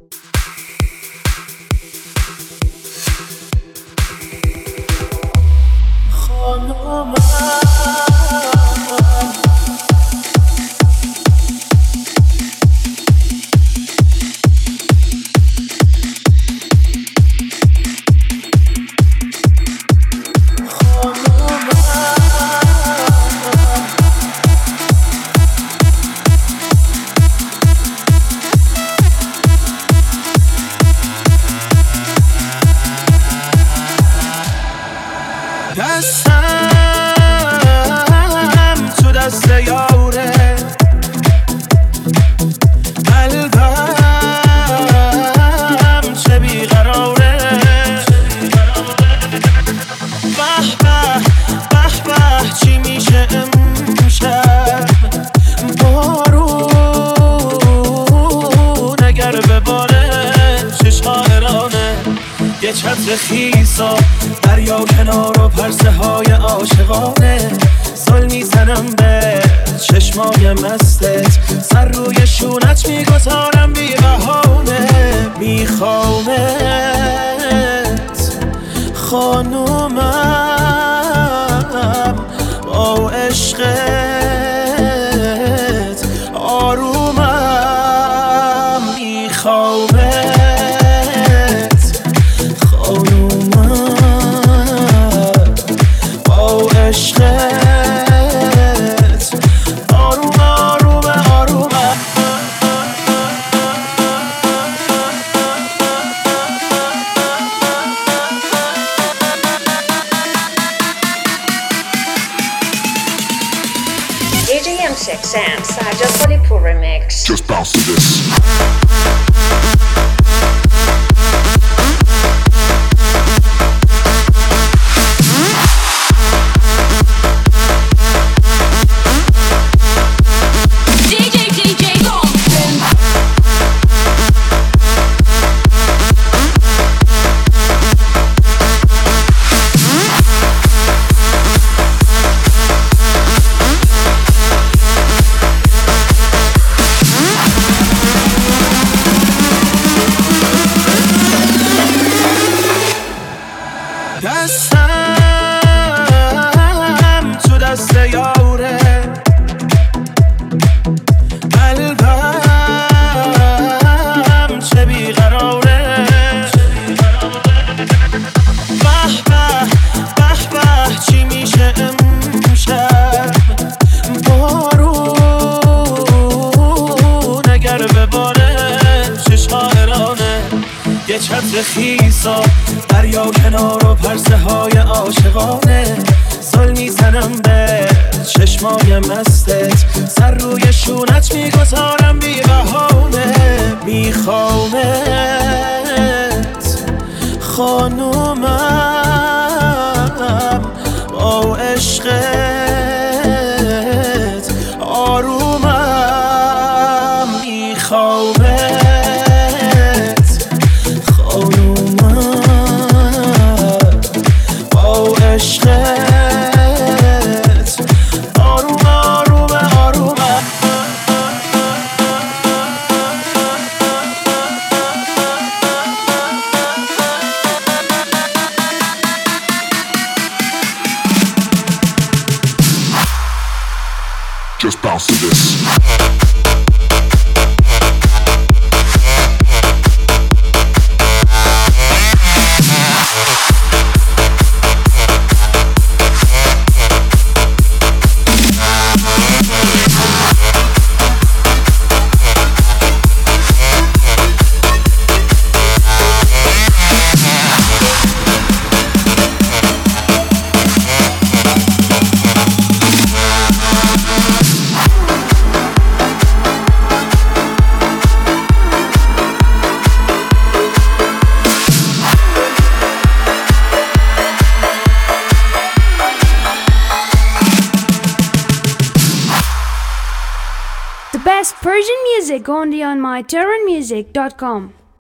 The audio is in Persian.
دستم تو دست یاره، قلبم چه بیقراره. به به به به چی میشه امشب؟ بارون اگر بباره چه شاعرانه. یه چتر خیسا دریا کنار و پرسه های عاشقانه. زل میزنم به چشمای مستت، سر روی شونت میگذارم بی بهانه. میخوامت خانومم، با عشقت آرومم. میخوامت خانومم، با عشقت آروم آروم آرومم. DJ M6 and Saja Solipur remix. Just bounce to this. دستم تو دست یاره، قلبم چه بیقراره. به به به به چی میشه امشب؟ بارون اگر بباره چه شاعرانه. یه چتر خیسا دریا کنار و پرسه های عاشقانه. زل میزنم به چشمای مستت، سر روی شونت میگذارم بی بهانه. میخوامت خانومم، با عشقت آرومم. میخوامت خانومم، با عشقت آروم آروم آرومم. Just bounce to this. The best Persian music only on myTuranmusic.com.